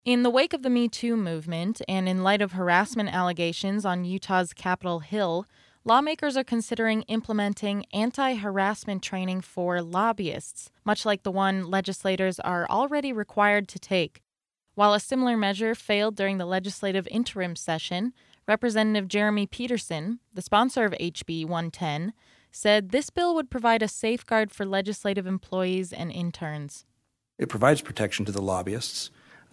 In the wake of the Me Too movement and in light of harassment allegations on Utah's Capitol Hill, lawmakers are considering implementing anti-harassment training for lobbyists, much like the one legislators are already required to take. While a similar measure failed during the legislative interim session, Representative Jeremy Peterson, the sponsor of HB 110, said this bill would provide a safeguard for legislative employees and interns. It provides protection to the lobbyists.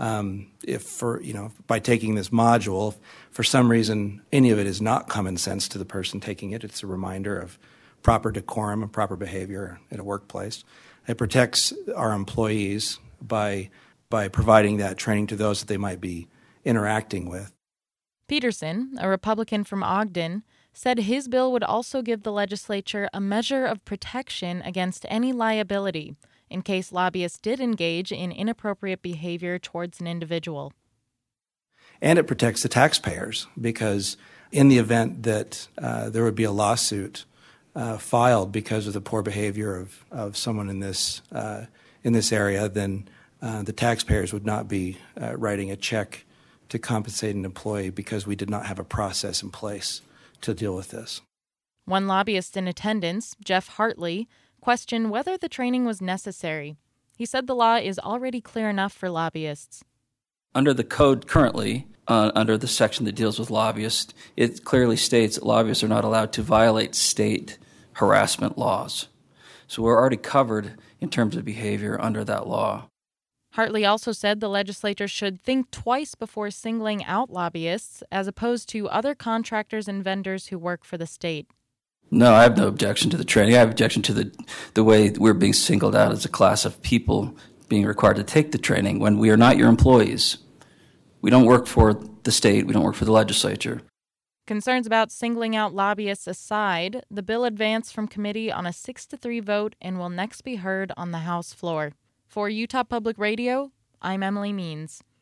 By taking this module, if for some reason any of it is not common sense to the person taking it, it's a reminder of proper decorum and proper behavior in a workplace. It protects our employees by providing that training to those that they might be interacting with. Peterson, a Republican from Ogden, said his bill would also give the legislature a measure of protection against any liability in case lobbyists did engage in inappropriate behavior towards an individual. And it protects the taxpayers because in the event that there would be a lawsuit filed because of the poor behavior of someone in this area, then the taxpayers would not be writing a check to compensate an employee because we did not have a process in place to deal with this. One lobbyist in attendance, Jeff Hartley, questioned whether the training was necessary. He said the law is already clear enough for lobbyists. Under the code currently, under the section that deals with lobbyists, it clearly states that lobbyists are not allowed to violate state harassment laws. So we're already covered in terms of behavior under that law. Hartley also said the legislature should think twice before singling out lobbyists as opposed to other contractors and vendors who work for the state. No, I have no objection to the training. I have objection to the way we're being singled out as a class of people being required to take the training when we are not your employees. We don't work for the state. We don't work for the legislature. Concerns about singling out lobbyists aside, the bill advanced from committee on a 6-3 vote and will next be heard on the House floor. For Utah Public Radio, I'm Emily Means.